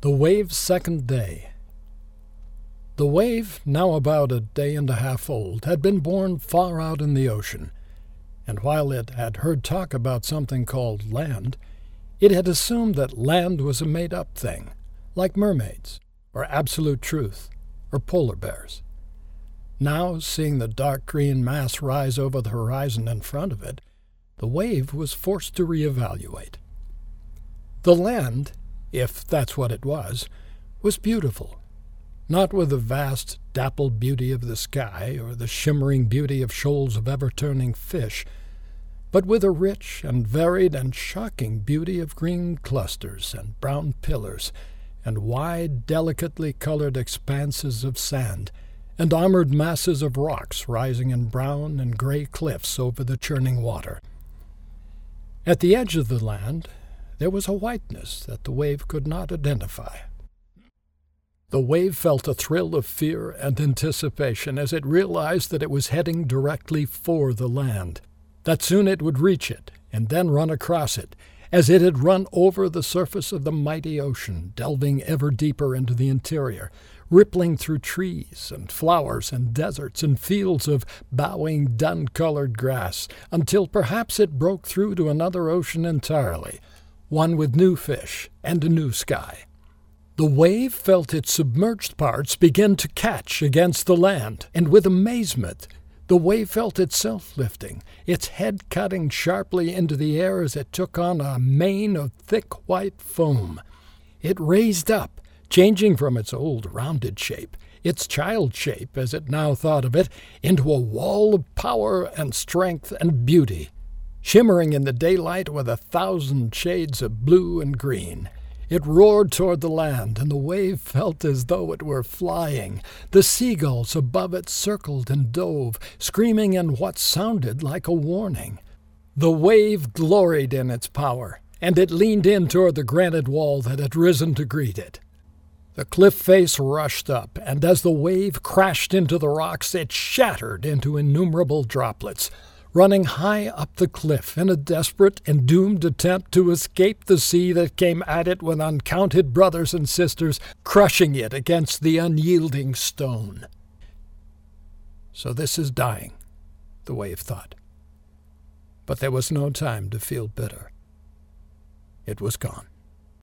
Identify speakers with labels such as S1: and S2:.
S1: The Wave's second day. The Wave, now about a day and a half old, had been born far out in the ocean, and while it had heard talk about something called land, it had assumed that land was a made-up thing, like mermaids, or absolute truth, or polar bears. Now, seeing the dark green mass rise over the horizon in front of it, the Wave was forced to reevaluate. The land, if that's what it was beautiful, not with the vast, dappled beauty of the sky or the shimmering beauty of shoals of ever-turning fish, but with a rich and varied and shocking beauty of green clusters and brown pillars and wide, delicately colored expanses of sand and armored masses of rocks rising in brown and gray cliffs over the churning water. At the edge of the land, there was a whiteness that the Wave could not identify. The Wave felt a thrill of fear and anticipation as it realized that it was heading directly for the land, that soon it would reach it and then run across it, as it had run over the surface of the mighty ocean, delving ever deeper into the interior, rippling through trees and flowers and deserts and fields of bowing, dun-colored grass, until perhaps it broke through to another ocean entirely, one with new fish and a new sky. The Wave felt its submerged parts begin to catch against the land, and with amazement, the Wave felt itself lifting, its head cutting sharply into the air as it took on a mane of thick white foam. It raised up, changing from its old rounded shape, its child shape as it now thought of it, into a wall of power and strength and beauty, shimmering in the daylight with 1,000 shades of blue and green. It roared toward the land, and the Wave felt as though it were flying. The seagulls above it circled and dove, screaming in what sounded like a warning. The Wave gloried in its power, and it leaned in toward the granite wall that had risen to greet it. The cliff face rushed up, and as the Wave crashed into the rocks, it shattered into innumerable droplets, running high up the cliff in a desperate and doomed attempt to escape the sea that came at it with uncounted brothers and sisters, crushing it against the unyielding stone. So this is dying, the Wave thought. But there was no time to feel bitter. It was gone.